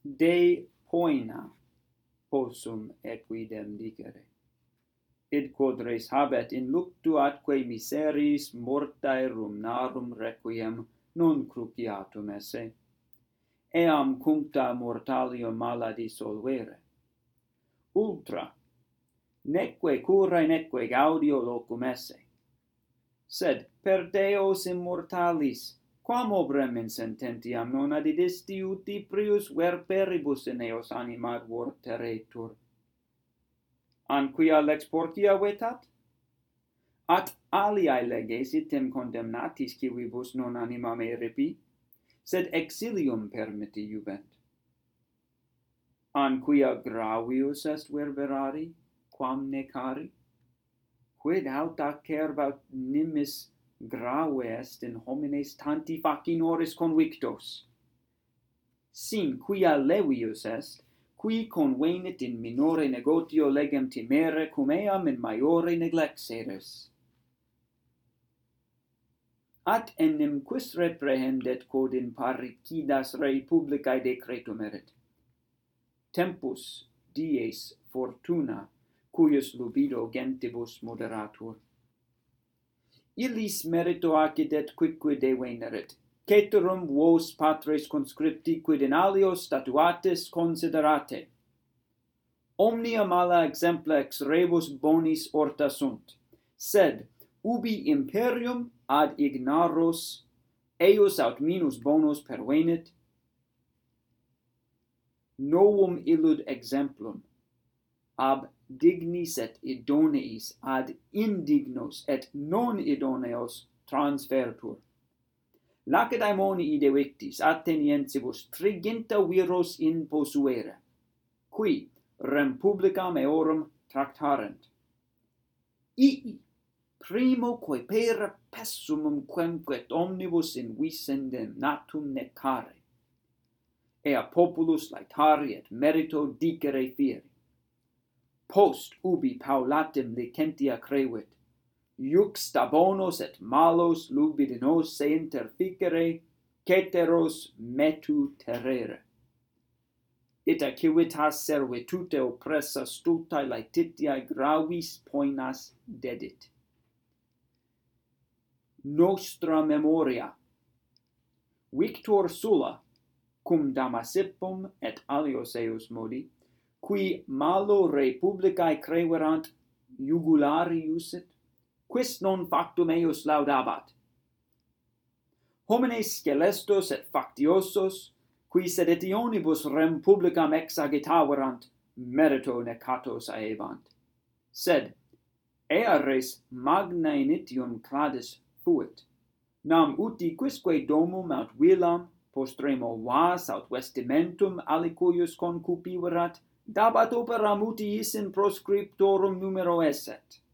de poena possum equidem dicere. Id quod res habet in luctu atque miseris mortae rumnarum requiem non cruciatum esse, eam cuncta mortalium mala dissolvere. Ultra, neque curae neque gaudio locum esse. Sed per Deos immortalis, quam obrem in sententiam non adidisti uti prius verperibus in eos anima vorteretur? An quia lex porcia vetat? At aliae leges item condemnatis civibus non animam eripi, sed exilium permitti juvent. An quia gravius est verberari, quam necari? Quid aut acerbat nimis grave est in homines tanti facinoris convictos? Sim quia levius est, qui convenit in minore negotio legem timere cum eam in maiore neglexeris. At enim quis reprehendet quod in parricidas rei publicae decretum erit? Tempus, dies, fortuna, cuius lubido gentibus moderatur. Illis merito accidet quicquid devenerit, ceterum vos patres conscripti quid in alio statuatis considerate. Omnia mala exempla ex rebus bonis orta sunt, sed ubi imperium ad ignaros eius aut minus bonus pervenit, novum illud exemplum ab dignis et idoneis ad indignos et non idoneos transfertur. Lacedaemonii devictis Atheniensibus triginta viros in posuere, qui rem publicam eorum tractarent. Ii primo quae per pessumum quemquet omnibus in visendem natum necare, ea populus laetari et merito dicere fieri. Post ubi paulatim licentia crevit, iuxta bonos et malos lubidinos se interficere, ceteros metu terrere. Ita civitas servitute oppressa stultae laetitiae gravis poenas dedit. Nostra memoria. Victor Sulla, cum Damasippum et alios eius modi, qui malo republicae creverant jugulari usit, quis non factum eius laudabat? Homines scelestos et factiosos, qui seditionibus rem publicam exagitaverant, merito necatos aebant. Sed, ea res magna initium cladis fuit, nam uti quisque domum aut villam, postremo vas aut vestimentum alicuius concupiverat, dabat operam uti in proscriptorum numero esset.